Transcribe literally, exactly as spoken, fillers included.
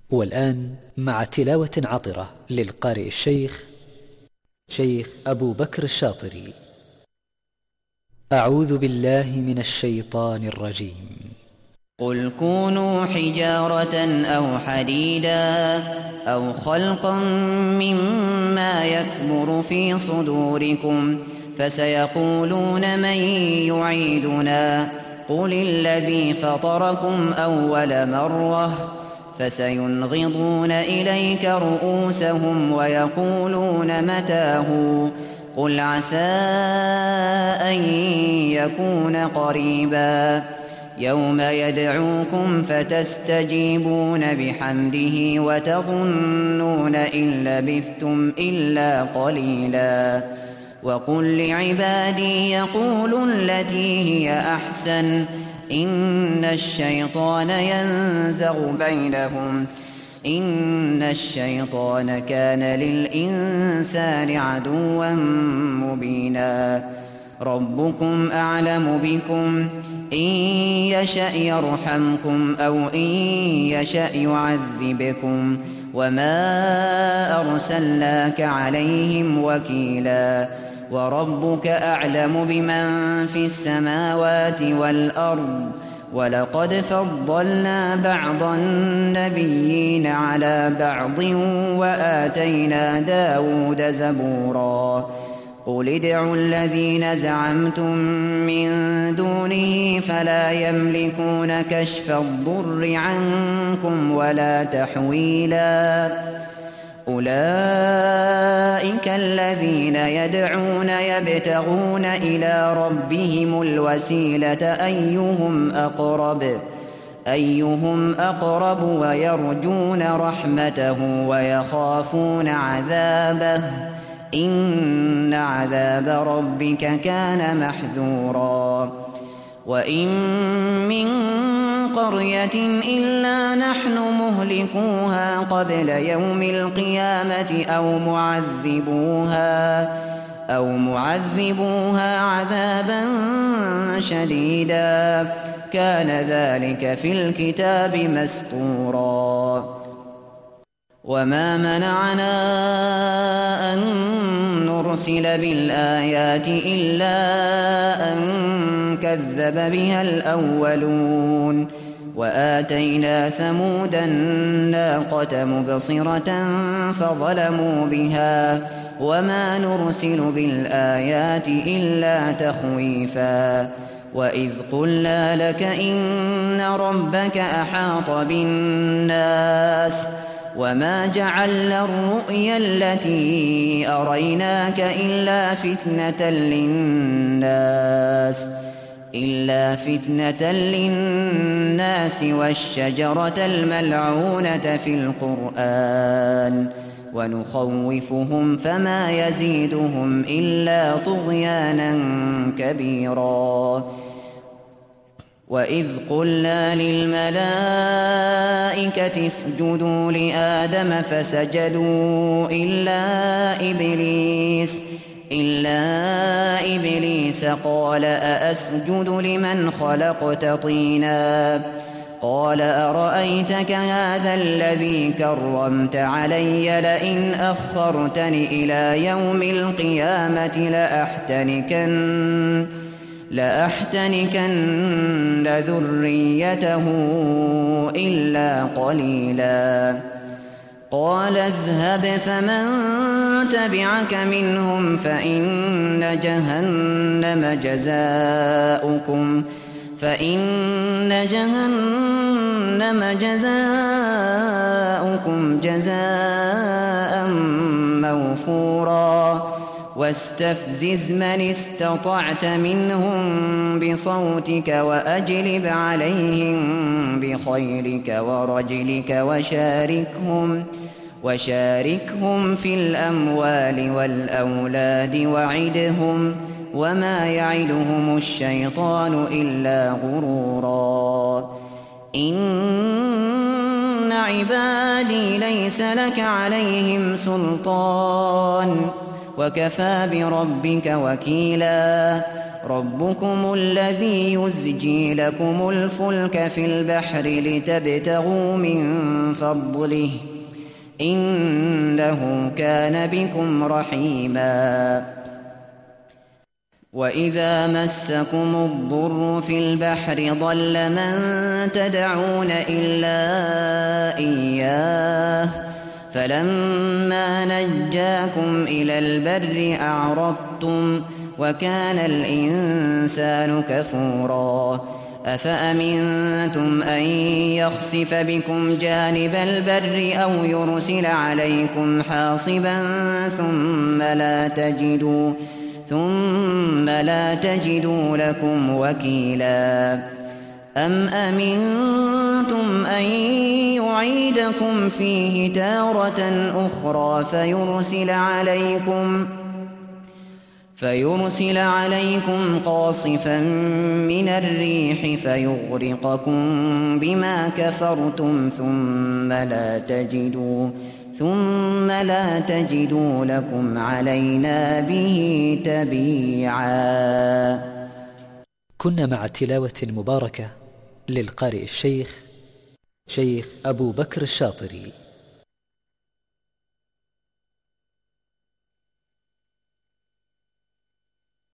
والآن مع تلاوة عطرة للقارئ الشيخ شيخ أبو بكر الشاطري. أعوذ بالله من الشيطان الرجيم. قل كونوا حجارة أو حديدا أو خلقا مما يكبر في صدوركم فسيقولون من يعيدنا قل الذي فطركم أول مرة فسينغضون إليك رؤوسهم ويقولون متى هو قل عسى أن يكون قريبا يوم يدعوكم فتستجيبون بحمده وتظنون إن لبثتم إلا قليلا وقل لعبادي يقولوا التي هي أحسن إن الشيطان ينزغ بينهم إن الشيطان كان للإنسان عدوا مبينا ربكم أعلم بكم إن يشأ يرحمكم أو إن يشأ يعذبكم وما أرسلناك عليهم وكيلا وربك أعلم بمن في السماوات والأرض ولقد فضلنا بعض النبيين على بعض وآتينا داود زبورا قل ادعوا الذين زعمتم من دونه فلا يملكون كشف الضر عنكم ولا تحويلا أولئك الذين يدعون يبتغون إلى ربهم الوسيلة أيهم أقرب أيهم أقرب ويرجون رحمته ويخافون عذابه إن عذاب ربك كان محذورا وإن من قرية إلا نحن مهلكوها قبل يوم القيامة أو معذبوها أو معذبوها عذابا شديدا كان ذلك في الكتاب مسطورا وما منعنا أن نرسل بالآيات إلا أن كذب بها الأولون وآتينا ثمود الناقة مبصرة فظلموا بها وما نرسل بالآيات إلا تخويفا وإذ قلنا لك إن ربك أحاط بالناس وما جعلنا الرؤيا التي أريناك إلا فتنة للناس إلا فتنة للناس والشجرة الملعونة في القرآن ونخوفهم فما يزيدهم إلا طغيانا كبيرا وإذ قلنا للملائكة اسجدوا لآدم فسجدوا إلا إبليس إلا إبليس قال أأسجد لمن خلقت طينا قال أرأيتك هذا الذي كرمت علي لئن أخرتني إلى يوم القيامة لأحتنكن لأحتنكن ذريته إلا قليلا قال اذهب فمن تبعك منهم فإن جهنم جزاؤكم فإن جهنم جزاؤكم جزاء موفورا واستفزز من استطعت منهم بصوتك وأجلب عليهم بخيلك ورجلك وشاركهم وشاركهم في الأموال والأولاد وعدهم وما يعدهم الشيطان إلا غرورا إن عبادي ليس لك عليهم سلطان وكفى بربك وكيلا ربكم الذي يزجي لكم الفلك في البحر لتبتغوا من فضله إنه كان بكم رحيما وإذا مسكم الضر في البحر ضل من تدعون إلا إياه فلما نجاكم إلى البر أعرضتم وكان الإنسان كفورا أفأمنتم أن يخسف بكم جانب البر أو يرسل عليكم حاصبا ثم لا تجدوا ثم لا تجدوا لكم وكيلا أم أمنتم أن يعيدكم فيه تارة أخرى فيرسل عليكم فيرسل عليكم قاصفا من الريح فيغرقكم بما كفرتم ثم لا تجدوا ثم لا تجدوا لكم علينا به تبيعا. كنا مع تلاوة مباركة للقارئ الشيخ شيخ أبو بكر الشاطري.